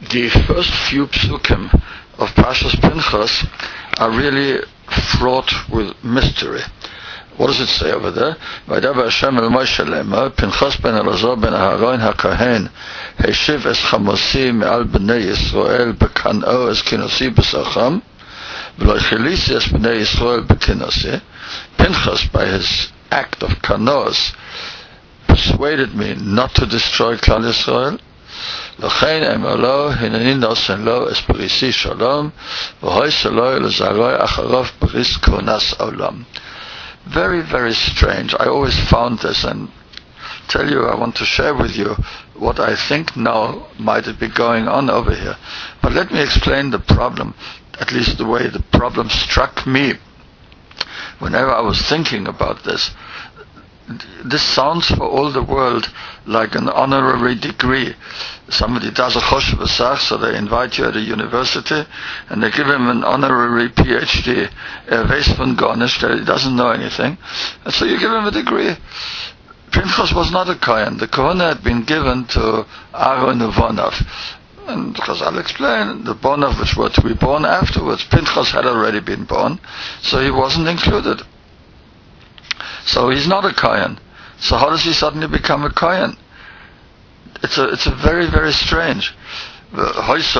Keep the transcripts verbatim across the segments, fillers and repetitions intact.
The first few psukim of Parshas Pinchas are really fraught with mystery. What does it say over there? Vaydaber Hashem el Moshe lemor, Pinchas ben Elazar ben Aharon haKohen, Heshiv es chamosi me'al bnei Yisrael bekan'o es kinosi b'sacham, v'lo chilisi es bnei Yisrael bekinosi. Pinchas, by his act of kanos, persuaded me not to destroy Klal Yisrael. L'chein emer lo, hineni nosen lo es berisi shalom, v'hoyse lo l'zaroi acharov beris konas olam. Very, very strange. I always found this, and tell you, I want to share with you what I think now might be going on over here. But let me explain the problem, at least the way the problem struck me whenever I was thinking about this. This sounds for all the world like an honorary degree. Somebody does a choshev asach, so they invite you at a university and they give him an honorary P H D. Er weiß von gar nicht, he doesn't know anything, and so you give him a degree. Pinchas was not a Kohen. The Kohuna had been given to Aaron Uvonav. And because I'll explain, the Bonav which were to be born afterwards, Pinchas had already been born, so he wasn't included. So he's not a Kohen. So how does he suddenly become a Kohen? It's a it's a very, very strange. Weißt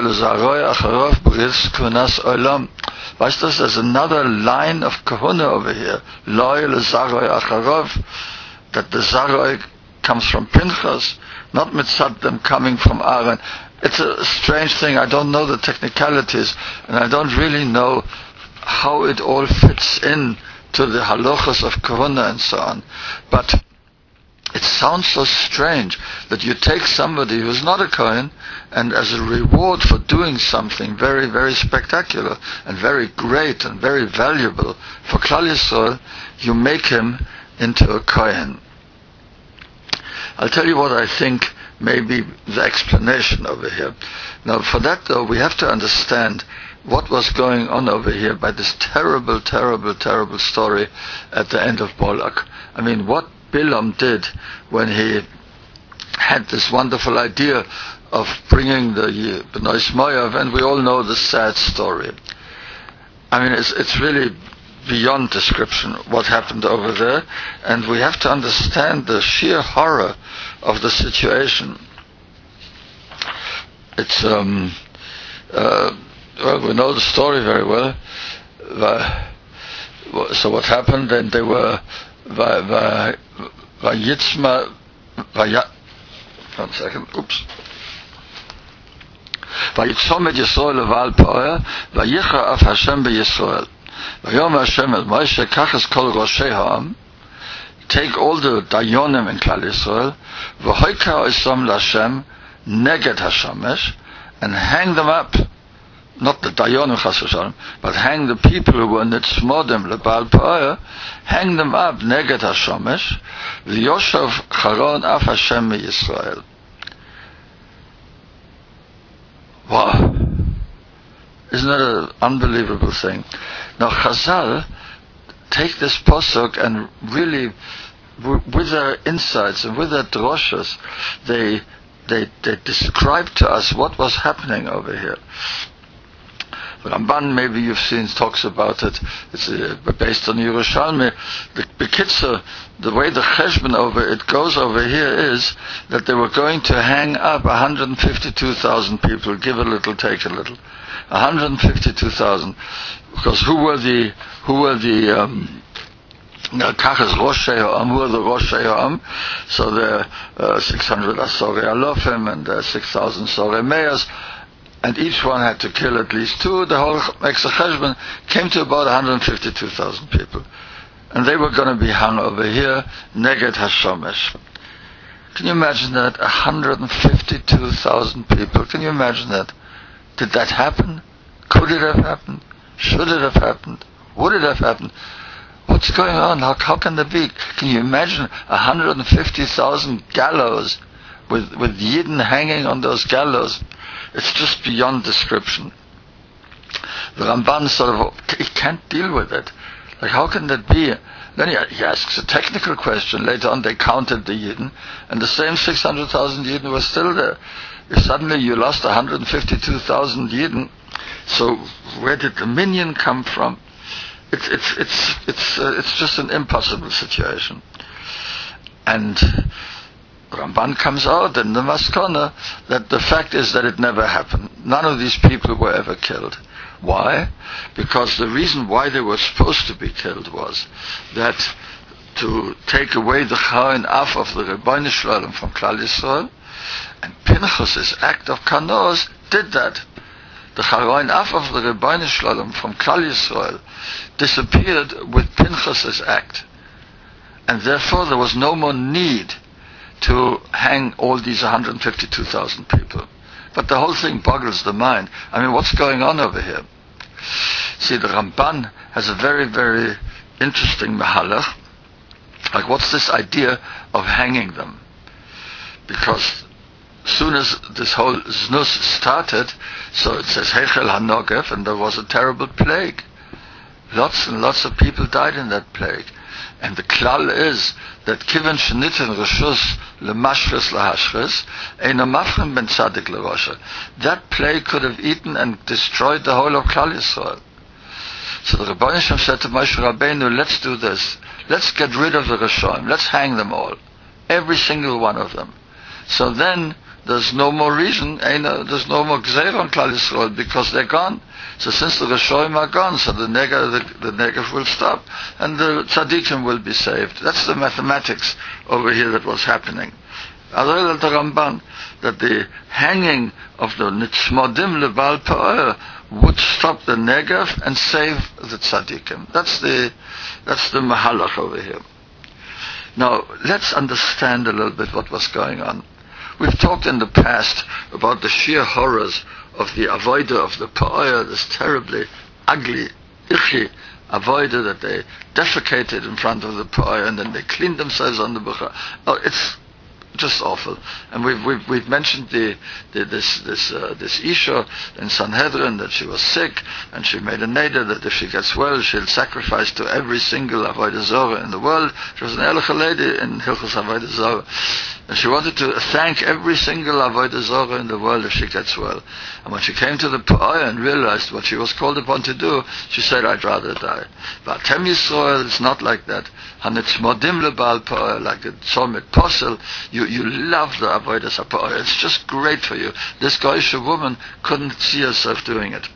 du, there's another line of Kahuna over here. That the Zaroi comes from Pinchas, not mitzad them coming from Aaron. It's a strange thing. I don't know the technicalities, and I don't really know how it all fits in to the halachas of Kahuna and so on. But it sounds so strange that you take somebody who's not a Kohen, and as a reward for doing something very, very spectacular and very great and very valuable for Klal Yisrael, you make him into a Kohen. I'll tell you what I think may be the explanation over here. Now, for that though, we have to understand what was going on over here by this terrible, terrible, terrible story at the end of Balak. I mean, what Bilam did when he had this wonderful idea of bringing the Bnei Moav, and we all know the sad story. I mean, it's, it's really beyond description what happened over there, and we have to understand the sheer horror of the situation. It's, um, uh, well, we know the story very well. So what happened? Then they were Vayitzma, Vaya. One second. Oops. Vayitzomed Yisrael leval Poer, Vayicha af Hashem beYisrael. Vayom Hashem el Moshe, kach es kol roshei ha'am. Take all the dayonim in Klal Yisrael, v'hoika osom l'Hashem neged Hashamesh, and hang them up. Not the dayonim chas v'shalom, but hang the people who were nitzmodim lebal Poer, hang them up neged Hashamesh, v'yoshav charon af Hashem beYisrael. Wow. Isn't that an unbelievable thing? Now Chazal take this posuk and really, with their insights and with their droshas, they, they, they describe to us what was happening over here. Ramban, maybe you've seen, talks about it. It's uh, based on Yerushalmi. The Bekitzer, the way the cheshbon over it goes over here is that they were going to hang up one hundred fifty-two thousand people. Give a little, take a little. one hundred fifty-two thousand. Because who were the who were the um, Kachas Roshei Ha'am, who were the Roshei Ha'am? So there are uh, six hundred Asorei Alofim and uh, six thousand Sorei Meas. And each one had to kill at least two. The whole Exer Cheshbon came to about one hundred fifty-two thousand people. And they were going to be hung over here, Neged Hashomesh. Can you imagine that? one hundred fifty-two thousand people. Can you imagine that? Did that happen? Could it have happened? Should it have happened? Would it have happened? What's going on? How, how can that be? Can you imagine one hundred fifty thousand gallows with, with Yidden hanging on those gallows? It's just beyond description. The Ramban sort of, he can't deal with it. Like, how can that be? Then he, he asks a technical question. Later on they counted the Yidden, and the same six hundred thousand Yidden were still there. If suddenly you lost one hundred fifty-two thousand Yidden, so where did the minyan come from? It's it's it's it's uh, it's just an impossible situation. And Ramban comes out in the Maskana that the fact is that it never happened. None of these people were ever killed. Why? Because the reason why they were supposed to be killed was that to take away the Chayin Af of the Rebbeinu Shalom from Klal Yisrael, and Pinchas's act of Kanos did that. The Chayin Af of the Rebbeinu Shalom from Klal Yisrael disappeared with Pinchas's act, and therefore there was no more need to hang all these one hundred fifty-two thousand people. But the whole thing boggles the mind. I mean, what's going on over here? See, the Ramban has a very, very interesting mahalach. Like, what's this idea of hanging them? Because as soon as this whole znus started, so it says Hechel HaNogev, and there was a terrible plague. Lots and lots of people died in that plague. And the klal is that kiven sheniten reshus lemashres lahashres eina mafrim ben tzadik lerosha. That plague could have eaten and destroyed the whole of Klal Yisrael. So the Rebbeinu Shem said to Moshe Rabbeinu, let's do this. Let's get rid of the Rishonim. Let's hang them all. Every single one of them. So then there's no more reason, there's no more Gzeir on Klal Yisrael because they're gone. So since the Rishonim are gone, so the Negev, the, the Negev will stop and the Tzaddikim will be saved. That's the mathematics over here that was happening. Other the Ramban, that the hanging of the Nitzmodim Lebal Pa'er would stop the Negev and save the Tzaddikim. That's the, that's the Mahalach over here. Now, let's understand a little bit what was going on. We've talked in the past about the sheer horrors of the avodah of the Pa'aya, this terribly ugly, ichi avodah that they defecated in front of the Pa'aya and then they cleaned themselves on the Bucha. Oh, it's just awful. And we've we've, we've mentioned the, the this this uh, this Isha in Sanhedrin that she was sick and she made a neder that if she gets well she'll sacrifice to every single avodah zorah in the world. She was an Elocha lady in Hilchos Avodah Zorah. And she wanted to thank every single avodah zorah in the world if she gets well. And when she came to the Pa'aya and realized what she was called upon to do, she said, I'd rather die. But Tem Yisrael is not like that. Hanitzmodim lebal Pa'aya, like the Tzomit Posel, you, you love the avodah Pa'aya. It's just great for you. This Goyish woman couldn't see herself doing it.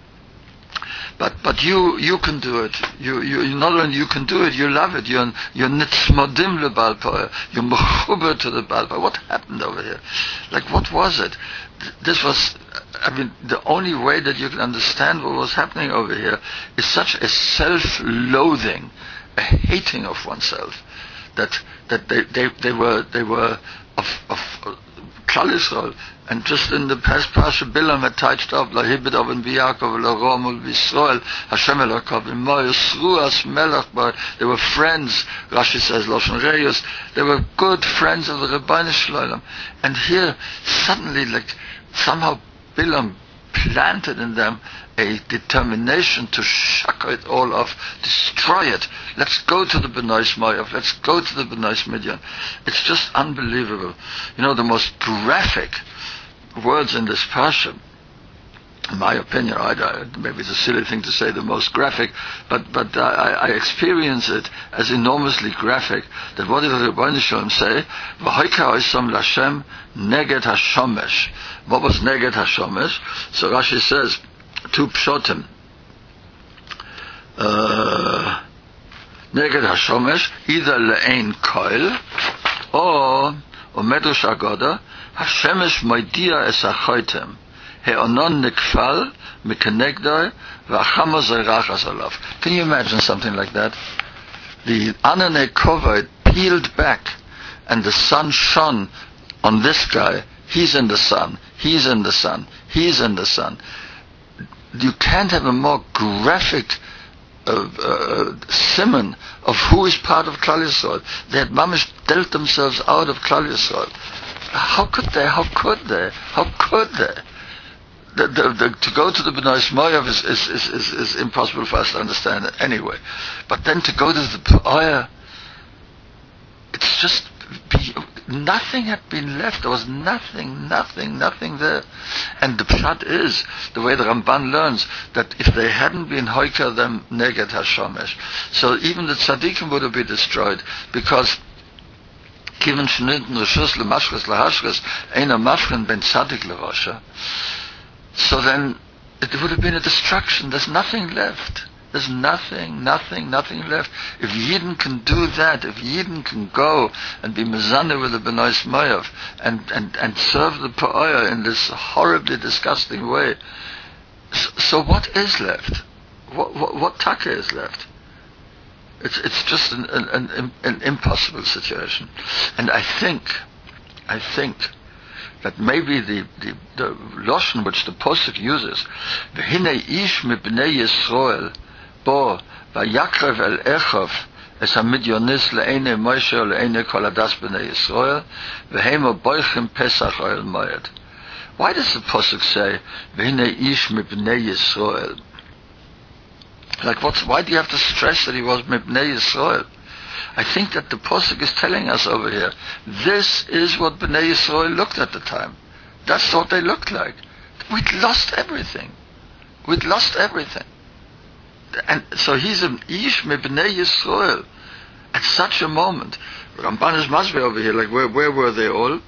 But but you you can do it. You you not only you can do it, you love it. You're you're nitzmodim lebal Pa'aya. You're mechuber to the Baal Pa'aya. What happened over here? Like, what was it? This was, I mean, the only way that you can understand what was happening over here is such a self-loathing, a hating of oneself, that that they they, they were they were of of Klal Yisrael. And just in the past Pasha, Bilam had touched up, Lahibid Avin Biyakov, Lahomul B'Yisrael, Hashem Elokov, Moyos, Ruas, Melech, but they were friends, Rashi says, Loshen Reyos, they were good friends of the Rebbeinu Shalom. And here, suddenly, like, somehow Bilam planted in them a determination to shuck it all off, destroy it. Let's go to the Benois Moav, let's go to the Benois Midian. It's just unbelievable. You know, the most graphic words in this parsha, in my opinion, I, I, maybe it's a silly thing to say the most graphic, but but I, I experience it as enormously graphic. That what did the Rebbeinu Shalom say? V'hoika oisam l'Hashem neged hashomesh. What was neged hashomesh? So Rashi says two pshotim. Uh, neged hashomesh, either le'ein koil or or medrash agoda. Hashemesh moidia es achoitem, he'onon nikfal mikenegdoi v'achama zerachas olav. Can you imagine something like that? The anane kovod peeled back, and the sun shone on this guy. He's in the sun. He's in the sun. He's in the sun. You can't have a more graphic uh, uh, simon of who is part of Klal Yisrael. They had mamish dealt themselves out of Klal Yisrael. How could they? How could they? How could they? the, the, the, to go to the Bnei Moav is, is, is, is, is impossible for us to understand anyway. But then to go to the Pa'aya, it's just, be, nothing had been left. There was nothing, nothing, nothing there. And the Pshat is, the way the Ramban learns, that if they hadn't been Hoiker them Neged HaShomesh, so even the Tzaddikim would have been destroyed, because Kiven Shnitten Rishus LeMashres LeHashres Eina Mafren Ben Tzaddik LeRosha. So then it would have been a destruction. There's nothing left. There's nothing, nothing, nothing left. If Yidden can do that, if Yidden can go and be mezaneh with the Bnei Moav and, and, and serve the Pa'aya in this horribly disgusting way, so, so what is left? What, what, what taka is left? It's it's just an, an, an, an impossible situation. And I think, I think that maybe the, the, the Lashon which the Posuk uses, V'hinei ish mibnei Yisrael, bo vayakrev el Echav es hamidyonis le'ene Moshe le'ene kol hadas b'nei Yisrael, v'heimo boichim Pesach oil moed. Why does the Posuk say, V'hinei ish mibnei Yisrael? Like, what's, why do you have to stress that he was Mibnei Yisrael? I think that the Posuk is telling us over here, this is what Bnei Yisrael looked at the time. That's what they looked like. We'd lost everything. We'd lost everything. And so he's an Ish Mibnei Yisrael at such a moment. Ramban is Masbe over here, like, where, where were they all?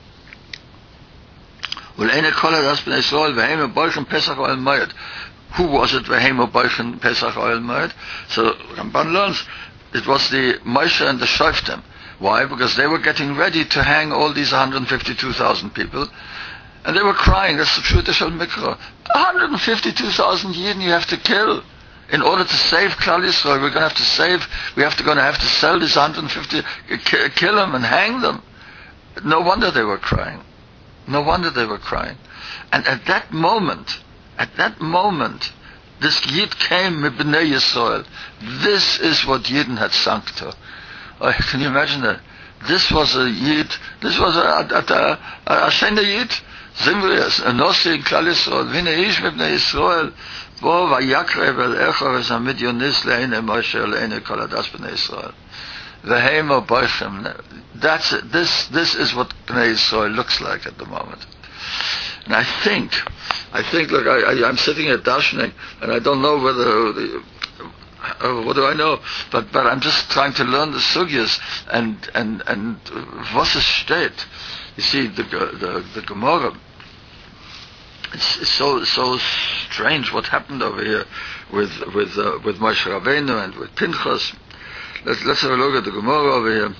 Well, Eine Kol Hadas Bnei Yisrael, V'heim Boichem Pesach Oil Moed. Who was it? V'heim Boichem Pesach Oil Moed. So Ramban learns it was the Moshe and the Shoftim. Why? Because they were getting ready to hang all these one hundred fifty-two thousand people, and they were crying. That's the Pshuta Shel Mikra. one hundred fifty-two thousand Yidden you have to kill in order to save Klal Yisrael. We're going to have to save. We have to going to have to sell these one hundred fifty, kill them and hang them. No wonder they were crying. No wonder they were crying. And at that moment, at that moment, this Yid came Mibnei Yisrael. This is what Yidden had sunk to. Oh, can you imagine that? This was a Yid, this was a, a, a, a Shena Yid, Zimrias, a Nossi in Klal Yisrael, V'hinei ish Mibnei Yisrael, bo vayakrev el Echav es hamidyonis le'ene Moshe le'ene kol hadas b'nei Yisrael. V'heimo boichem. That's it. This, this is what Bnei Yisrael looks like at the moment. And I think, I think, look, I, I, I'm sitting at Dashnik, and I don't know whether, the, uh, what do I know? But but I'm just trying to learn the sugyas and and and was es steht. You see, the the the Gemara. It's, it's so so strange what happened over here with with uh, with Moshe Rabbeinu and with Pinchas. Let's let's have a look at the Gemara over here.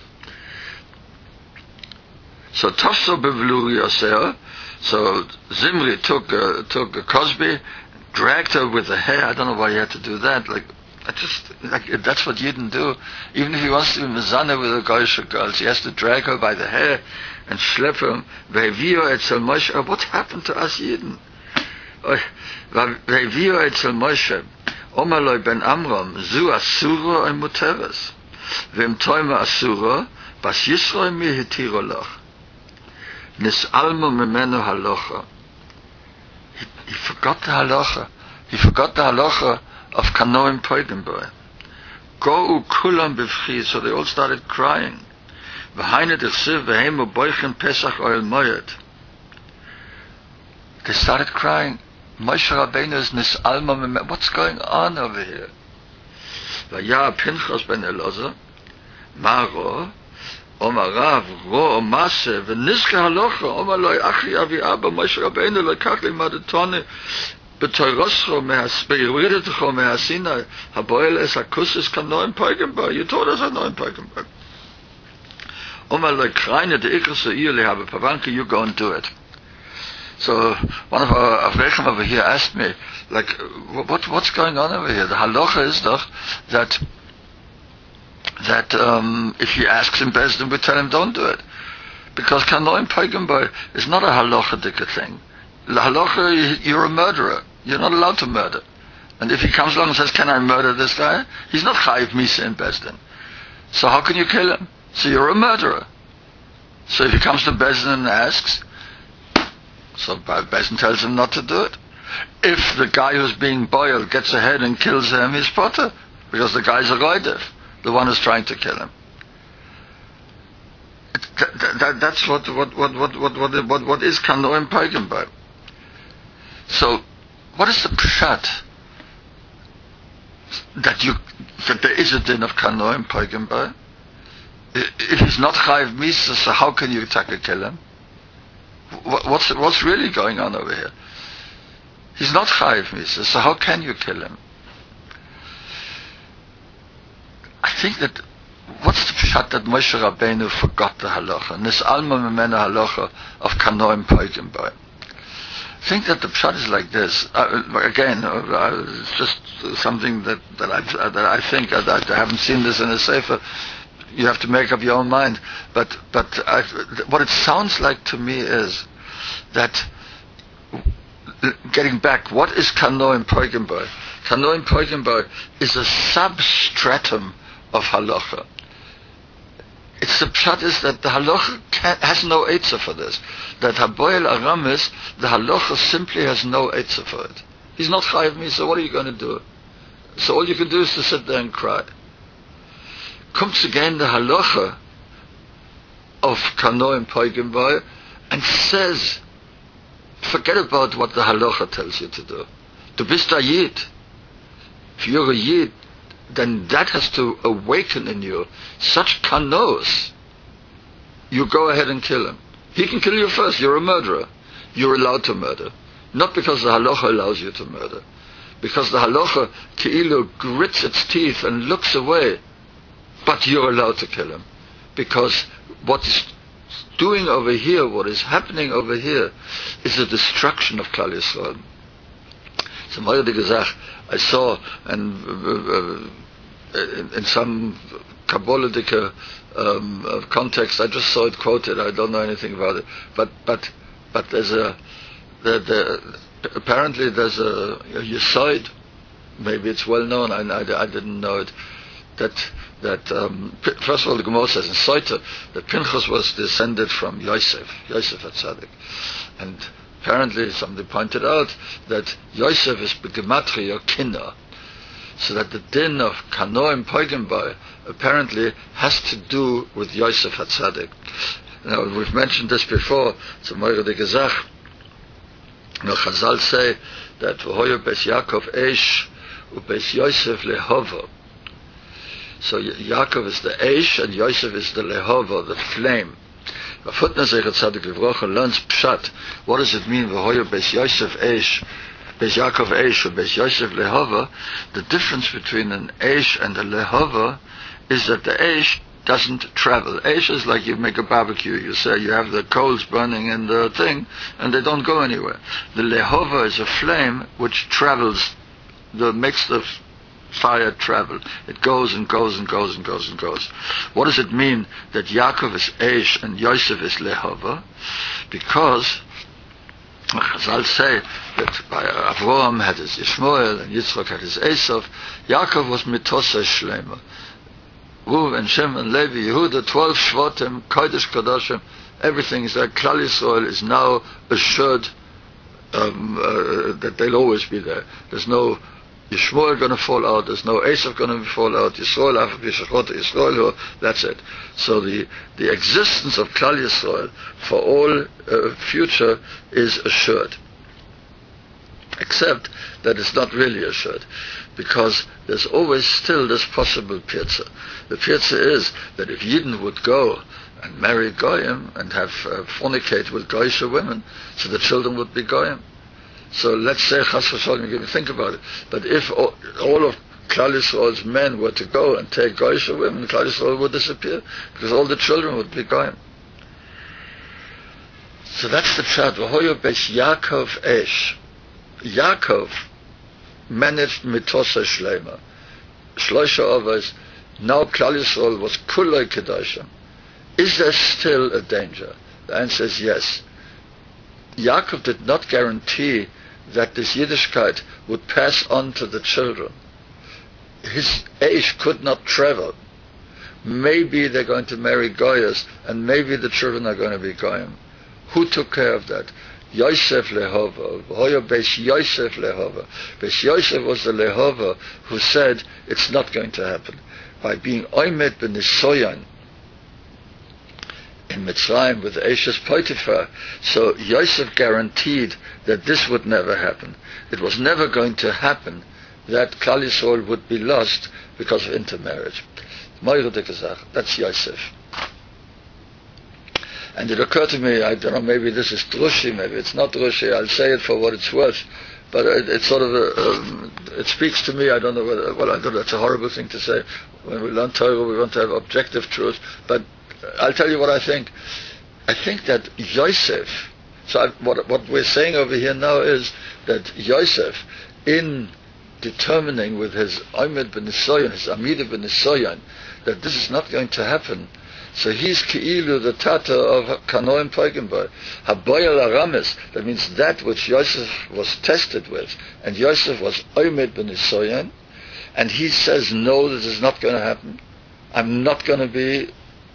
So Tafso bevlu Yosef. So Zimri took uh, took a Cosby, dragged her with the hair. I don't know why he had to do that. Like, I just like that's what Yidden do. Even if he wants to be mezaneh with a Goyish girls, he has to drag her by the hair and schlep her. Ve'evio etzel Moshe. What happened to us Yidden? Ve'evio etzel Moshe. Omar loy ben Amram zu asura and muteres. Ve'im toima asura bas Yisro mi hitiro loch. Nis'almu memenu halacha. He, he forgot the halacha. He forgot the halacha of Kanoim Poigenboy. Go kulam b'vchi. So they all started crying. V'haine d'chsiv v'heimu boichem Pesach oil moed. They started crying. Moshe Rabbeinu is nis'almu memenu. What's going on over here? V'ya Pinchas ben Elazar. Maro. Omar Rav, Ro, Maseh, V'nizke halocha, Omar loy achi avi abba, Moshe Rabbeinu lekach limadetone, b'toiroscho be'yiridetcho me'asina, haboel es hakusis kanoim poigenba. You told us kanoim poigenba. Omar loy kreine de ikras eir lehabe, Pavanke, you go and do it. So one of our Avrechem over here asked me, like, what what's going on over here? The halacha is doch that that um, if he asks in Bezdin, we tell him don't do it. Because Kanoim Peigenboy is not a halacha-dicka thing. Halacha, you're a murderer. You're not allowed to murder. And if he comes along and says, can I murder this guy? He's not Chayiv Misa in Bezdin. So how can you kill him? So you're a murderer. So if he comes to Bezdin and asks, so Bezdin tells him not to do it. If the guy who's being boiled gets ahead and kills him, he's potter, because the guy's a goydef, the one who's trying to kill him. That, that, that's what what what what what what what, what is kanoim pogim bo. So, what is the pshat that you that there is a din of kanoim pogim bo? If he's not chayiv misa, so how can you take a kill him? What's what's really going on over here? He's not chayiv misa, so how can you kill him? I think that what's the pshat that Moshe Rabbeinu forgot the halacha, nis alma memena halacha of kanoim pogim bo. I think that the pshat is like this. Uh, again, uh, it's just something that that I that I think uh, that I haven't seen this in a sefer. You have to make up your own mind. But but I, what it sounds like to me is that, getting back, what is kanoim pogim bo? Kanoim pogim bo is a substratum of halacha. It's the pshat is that the halacha can, has no eitzah for this. That haboyel aramis, the halacha simply has no eitzah for it. He's not chayiv me, so what are you going to do? So all you can do is to sit there and cry. Comes again the halacha of kanoim pogim bo and says, forget about what the halacha tells you to do. Du bist a yid. If you're a yid, then that has to awaken in you such kanos. You go ahead and kill him. He can kill you first. You're a murderer. You're allowed to murder. Not because the halacha allows you to murder. Because the halacha ki'ilu grits its teeth and looks away. But you're allowed to kill him. Because what is doing over here, what is happening over here, is the destruction of Klal Yisrael. So I saw, and uh, in, in some Kabbalistic um, uh, context, I just saw it quoted. I don't know anything about it, but but but there's a the, the, apparently there's a, a yesod, maybe it's well known. I, I, I didn't know it. That that um, first of all, the Gemara says in Soita that Pinchas was descended from Yosef, Yosef HaTzadik, and apparently somebody pointed out that Yosef is b'gematria kinna, so that the din of kanoim pogim bo apparently has to do with Yosef HaTzadik. Now we've mentioned this before. It's a moire de gezach. Now Chazal say that v'hoyu bes Yaakov eish u'bes Yosef lehova. So Yaakov is the eish and Yosef is the lehova, the flame. Footnote Tzadik Livrocha learns pshat. What does it mean? V'hoyu bes Yosef eish, bes Yaakov eish, or bes Yosef lehova. The difference between an eish and a lehova is that the eish doesn't travel. Eish is like you make a barbecue. You say you have the coals burning in the thing, and they don't go anywhere. The lehova is a flame which travels, the makes the fire travel. It goes and goes and goes and goes and goes. What does it mean that Yaakov is Eish and Yosef is Lehova? Because Chazal say that Avraham had his Yishmael and Yitzchak had his Esav. Yaakov was Mitosa Shlema. Reuven, Shem and Levi, Yehuda, twelve Shvatim, Kodesh Kodashim, everything is there. Klal Yisrael is now assured um, uh, that they'll always be there. There's no Yishmael going to fall out, there's no Esav going to fall out, Yisrael, Yisrael, that's it. So the, the existence of Klal Yisrael for all uh, future is assured. Except that it's not really assured, because there's always still this possible pirza. The pirza is that if Yidden would go and marry Goyim and have uh, fornicate with Goyish women, so the children would be Goyim. So let's say, Chas v'sholem, you can think about it. But if all, all of Klal Yisrael's men were to go and take Goyish women, Klal Yisrael would disappear, because all the children would be Goyim. So that's the pshat. V'hoyu beis Yaakov Eish. Yaakov managed mitosa shlema. Shloisha Avos. Now Klal Yisrael was kulei kedoshim. Is there still a danger? The answer is yes. Yaakov did not guarantee that this Yiddishkeit would pass on to the children. His Eish could not travel. Maybe they're going to marry Goyas, and maybe the children are going to be Goyim. Who took care of that? Yosef lehova. V'hoya Beis Yosef lehova. Beis Yosef was the lehova who said it's not going to happen. By being oimed b'nisoyan in Mitzrayim with Eshes Potiphar, so Yosef guaranteed that this would never happen. It was never going to happen that Klal Yisrael would be lost because of intermarriage. That's Yosef. And it occurred to me, I don't know, maybe this is Drushi, maybe it's not Drushi, I'll say it for what it's worth, but it, it's sort of a, um, it speaks to me, I don't know whether, well, I don't know, it's a horrible thing to say. When we learn Torah, we want to have objective truth, but I'll tell you what I think. I think that Yosef, so I, what, what we're saying over here now is that Yosef, in determining with his Omed ben Nisoyan, his Amida ben Nisoyan, that this is not going to happen, so he's Ki'ilu, the Tata of Kanoim Poigenboy. Haboyel Aramis, that means that which Yosef was tested with, and Yosef was Omed ben Nisoyan, and he says, no, this is not going to happen. I'm not going to be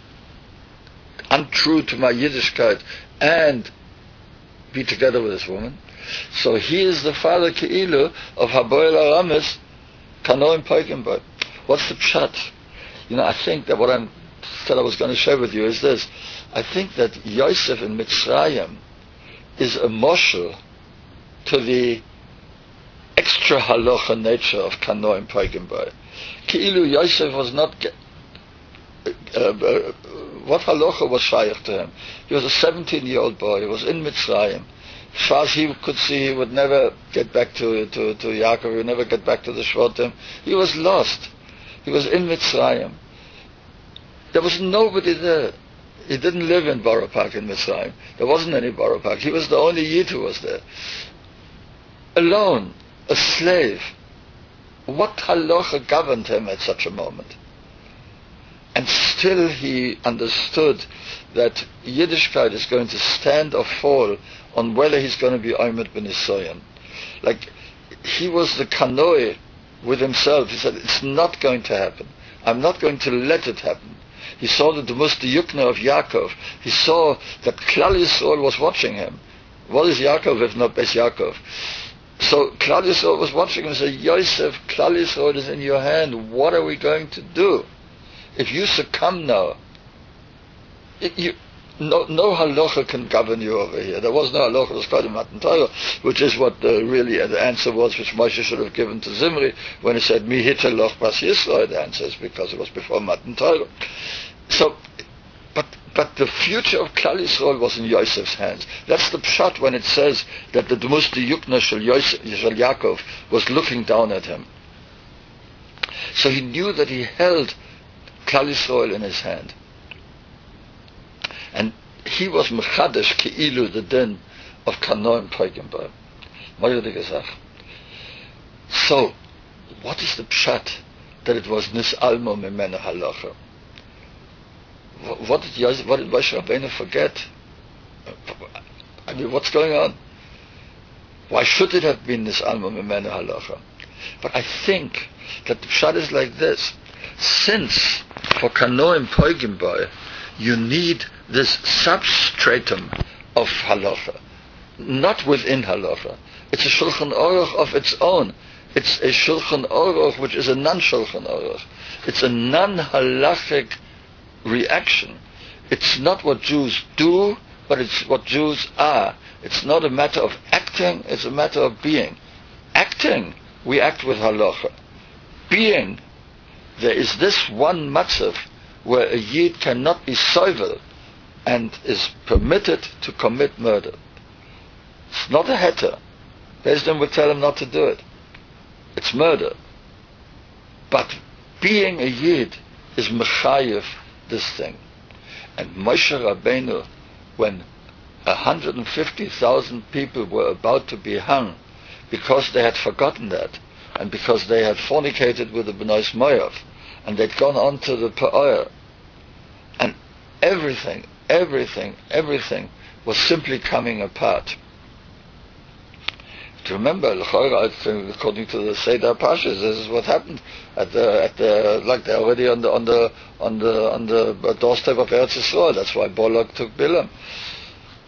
untrue to my Yiddishkeit and be together with this woman. So he is the father Ki'ilu of Haboel Aramis, Kanoim Poigenboy. What's the pshat? You know, I think that what I said I was going to share with you is this. I think that Yosef in Mitzrayim is a moshel to the extra halacha nature of Kanoim Poigenboy. Ki'ilu Yosef was not ge- uh, uh, what halacha was shaykh to him? He was a seventeen-year-old boy. He was in Mitzrayim. As far as he could see, he would never get back to to, to Yaakov. He would never get back to the Shvatim. He was lost. He was in Mitzrayim. There was nobody there. He didn't live in Borough Park in Mitzrayim. There wasn't any Borough Park. He was the only Yid who was there. Alone, a slave. What halacha governed him at such a moment? And still he understood that Yiddishkeit is going to stand or fall on whether he's going to be Omed ben Nisoyan. Like, he was the kanoi with himself. He said, it's not going to happen. I'm not going to let it happen. He saw the Musta Yukna of Yaakov. He saw that Klal Yisrael was watching him. What is Yaakov if not Beis Yaakov? So Klal Yisrael was watching him and said, Yosef, Klal Yisrael is in your hand. What are we going to do? If you succumb now, it, you, no, no halacha can govern you over here. There was no halacha, it was called in Matan Torah, which is what the, really uh, the answer was, which Moshe should have given to Zimri when he said, Mi hitaloch bas Yisrael. The answer is because it was before Matan Torah. So, but but the future of Klal Yisrael was in Yosef's hands. That's the pshat when it says that the Dmusti Yukna shel Yosef, shel Yaakov was looking down at him. So he knew that he held Klal Yisrael in his hand. And he was Mechadesh Ki'ilu, the din of Kanoim Poigenboy. So, what is the pshat that it was Nis Almo Mimena Halacha? What did Yosef, what did Moshe Rabbeinu forget? I mean, what's going on? Why should it have been Nis Almo Mimena Halacha? But I think that the pshat is like this. Since for Kanoim Poigenboy you need this substratum of halacha, not within halacha. It's a Shulchan Aruch of its own. It's a Shulchan Aruch which is a non-Shulchan Aruch. It's a non-halachic reaction. It's not what Jews do, but it's what Jews are. It's not a matter of acting, it's a matter of being. Acting, we act with halacha. Being, there is this one matzav where a Yid cannot be soivel and is permitted to commit murder. It's not a heter. Beis Din would tell him not to do it. It's murder. But being a Yid is mechayev this thing. And Moshe Rabbeinu, when one hundred fifty thousand people were about to be hung because they had forgotten that, and because they had fornicated with the Bnei Moav, and they'd gone on to the Pa'or, and everything, everything, everything was simply coming apart. To remember, according to the Seder Pashas, this is what happened at the at the like they're already on the on the on the on the doorstep of Eretz Yisrael. That's why Balak took Bilam.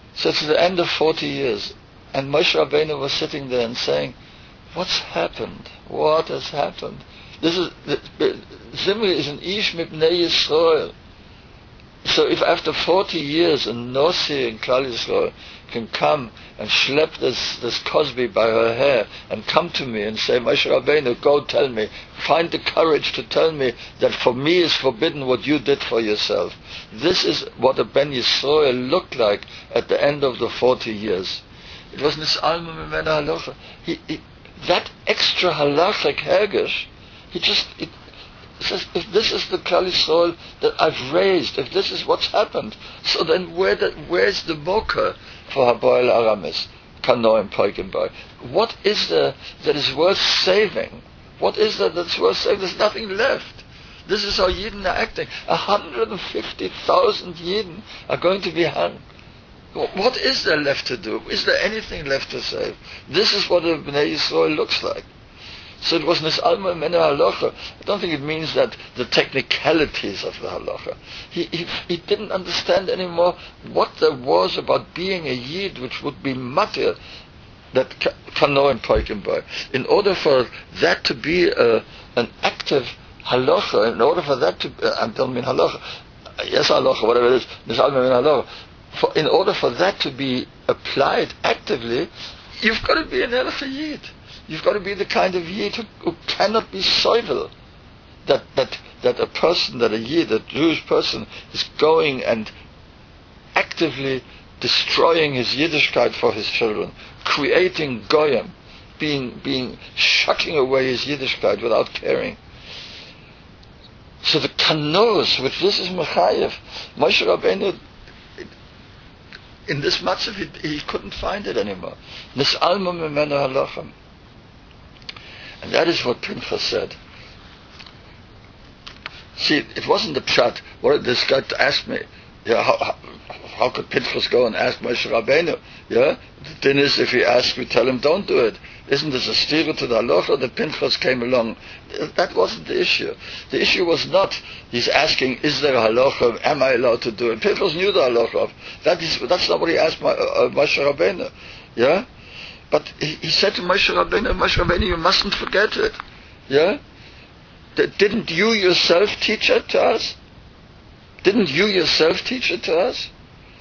So it's the end of forty years, and Moshe Rabbeinu was sitting there and saying, "What's happened? What has happened? This is Zimri is an ish mipnei Yisrael." So if after forty years a Nossi in Klal Yisrael can come and schlep this this Cosby by her hair and come to me and say, "Moshe Rabbeinu, go tell me, find the courage to tell me that for me is forbidden what you did for yourself." This is what a Ben Yisrael looked like at the end of the forty years. It was Nis'alma Mimena Halacha. He, he, that extra halachic hergish, he just, it, says, if this is the Klal Yisrael that I've raised, if this is what's happened, so then where the, where's the mocha for Haboel Aramis, Kanoim Poikenboy? What is there that is worth saving? What is there that's worth saving? There's nothing left. This is how Yidden are acting. one hundred fifty thousand Yidden are going to be hung. What is there left to do? Is there anything left to save? This is what a Bnei Yisrael looks like. So it was Nis'alma Mene Halacha. I don't think it means that the technicalities of the Halacha. He, he, he didn't understand anymore what there was about being a Yid which would be matir, that Kano and Poikenboy. In order for that to be a, an active Halacha, in order for that to, uh, I don't mean Halacha, yes Halacha, whatever it is, Nis'alma Mene Halacha, for, in order for that to be applied actively, you've got to be an Elcha Yid. You've got to be the kind of Yid who, who cannot be soivel. That, that, that a person, that a Yid, a Jewish person, is going and actively destroying his Yiddishkeit for his children, creating Goyim, being, being, shucking away his Yiddishkeit without caring. So the kanos, which this is Mechayev, Moshe Rabbeinu, in this matzav, he, he couldn't find it anymore. Nis'alma mimenu halachim. And that is what Pinchas said. See, it wasn't the pshat. What did this guy ask me? Yeah, how, how, how could Pinchas go and ask Moshe Rabbeinu? Yeah, the thing is, if he asks, we tell him don't do it. Isn't this a stira to the halacha that Pinchas came along? That wasn't the issue. The issue was not he's asking, is there a halacha? Am I allowed to do it? Pinchas knew the halacha. That is, that's not what he asked my, uh, Moshe Rabbeinu. Yeah. But he, he said to Moshe Rabbeinu, Moshe Rabbeinu, you mustn't forget it. Yeah? D- didn't you yourself teach it to us? Didn't you yourself teach it to us?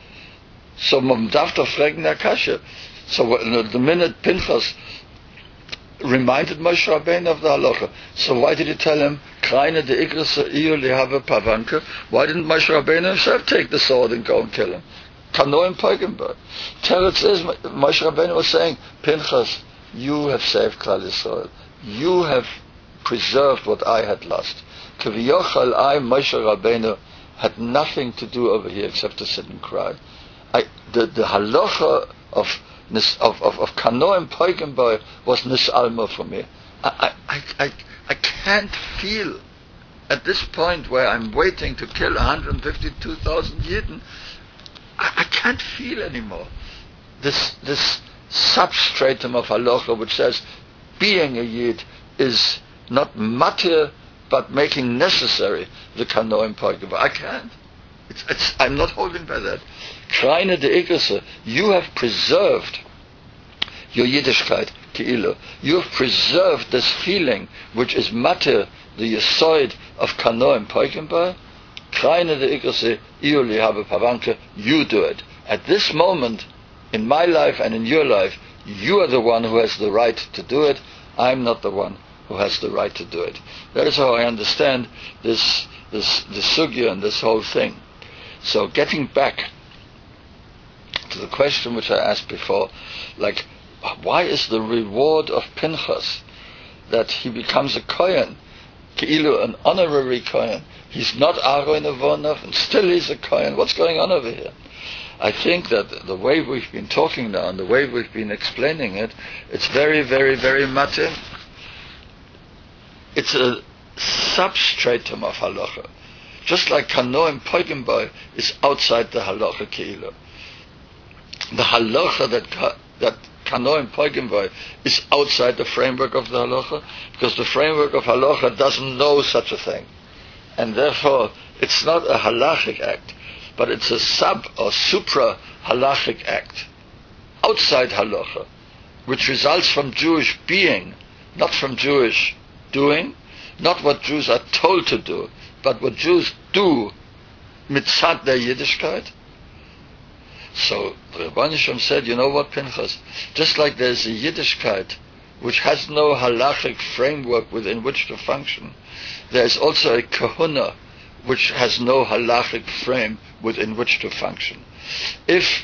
So man darf doch fragen der Kasche. So the minute Pinchas reminded Moshe Rabbeinu of the halacha, so why did he tell him, Kreine de Igrese Iyo Lehave Pavanke? Why didn't Moshe Rabbeinu himself take the sword and go and kill him? Kanoim Poikenboy. Teretz is, Moshe Rabbeinu was saying, Pinchas, you have saved Klal Yisrael. You have preserved what I had lost. K'viyochal, I, Moshe Rabbeinu, had nothing to do over here except to sit and cry. I, the, the halacha of of of, of Kanoim Poikenboy was Nis'alma for me. I, I, I, I can't feel at this point where I'm waiting to kill one hundred fifty-two thousand Yidden, I, I can't feel anymore this this substratum of halacha which says being a Yid is not matir but making necessary the Kanoim Poikenboy. I can't. It's, it's, I'm not holding by that. Kreine de Igrese, you have preserved your Yiddishkeit, Ke'ilu. You have preserved this feeling which is matir, the yisoid of Kanoim Poikenboy. Kreine de Igrese, Iyo Lehave Pavanke, you do it. At this moment, in my life and in your life, you are the one who has the right to do it. I'm not the one who has the right to do it. That is how I understand this this this sugya and this whole thing. So getting back to the question which I asked before, like, why is the reward of Pinchas that he becomes a Kohen, Keilu, an honorary Kohen? He's not Aaron Avonov, and still he's a Kohen. What's going on over here? I think that the way we've been talking now and the way we've been explaining it, it's very, very, very matir. It's a substratum of halacha. Just like Kanoim Poikenboy is outside the halacha Keilu. The halacha that that Kanoim Poikenboy is outside the framework of the halacha, because the framework of halacha doesn't know such a thing. And therefore, it's not a halachic act. but it's a sub or supra halachic act, outside halacha, which results from Jewish being, not from Jewish doing, not what Jews are told to do, but what Jews do mitzad their Yiddishkeit. So the Rebbeinu Shem said, you know what, Pinchas? Just like there's a Yiddishkeit which has no halachic framework within which to function, there is also a kahuna which has no halachic frame within which to function. If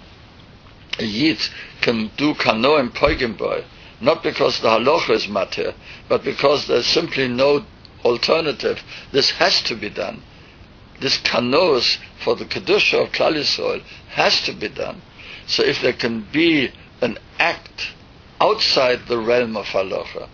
a Yid can do kano and poigim boy, not because the halacha is matir, but because there's simply no alternative, this has to be done. This kanos for the kedusha of Klal Yisrael has to be done. So if there can be an act outside the realm of halacha,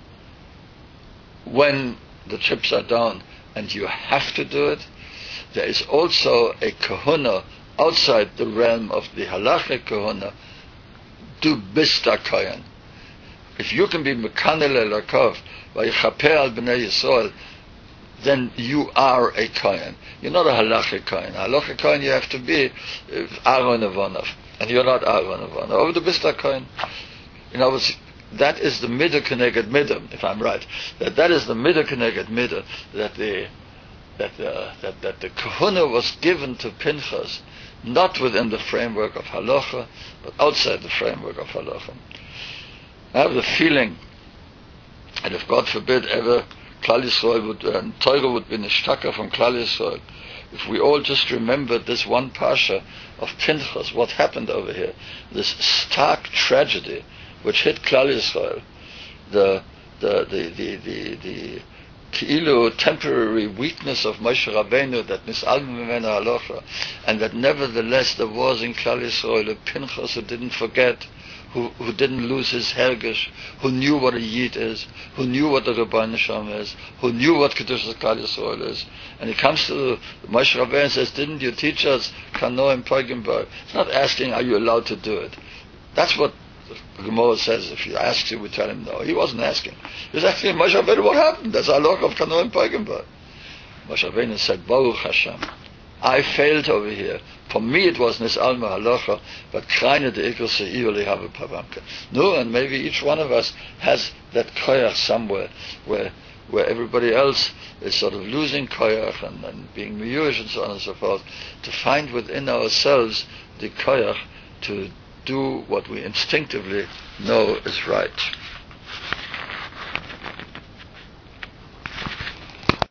when the chips are down and you have to do it, there is also a kahuna outside the realm of the halachic kahuna, du bist a kohen. If you can be mekanel elakov vayichaper al bnei Yisrael, then you are a kohen. You're not a halachic kohen. A halachic kohen you have to be Aaron Avonov, and you're not Aaron Avonov. Over the bist a kohen. In other words, that is the midah keneged midah, if I'm right. That that is the midah keneged midah, that the that the that, that the kahuna was given to Pinchas, not within the framework of halacha, but outside the framework of halacha. I have the feeling that if God forbid ever Klal Yisrael would, uh, Torah would be nishtaka from Klal Yisrael, if we all just remembered this one pasha of Pinchas, what happened over here, this stark tragedy which hit Klal Yisrael, the the the the the, the Ki'ilu temporary weakness of Moshe Rabbeinu that mis'almu mimena halacha, and that nevertheless there was in Klal Yisrael a Pinchas who didn't forget, who who didn't lose his hergish, who knew what a Yid is, who knew what the Rebbeinu Shem is, who knew what Kedushas Klal Yisrael is. And he comes to Moshe Rabbeinu and says, didn't you teach us Kano and Poigim Bo? It's not asking, are you allowed to do it? That's what the Gemara says. If he asks you, we tell him no. He wasn't asking. He was asking Moshe Rabbeinu what happened. That's our look of Kano and Poigim Bo. Moshe Rabbeinu said, Baruch Hashem, I failed over here. For me it was Nis Alma Halacha, but Kleine de Ikel Se'iyoli have a Pavamka. No, and maybe each one of us has that koyach somewhere where where everybody else is sort of losing koyach and, and being miyush and so on and so forth, to find within ourselves the koyach to do what we instinctively know is right.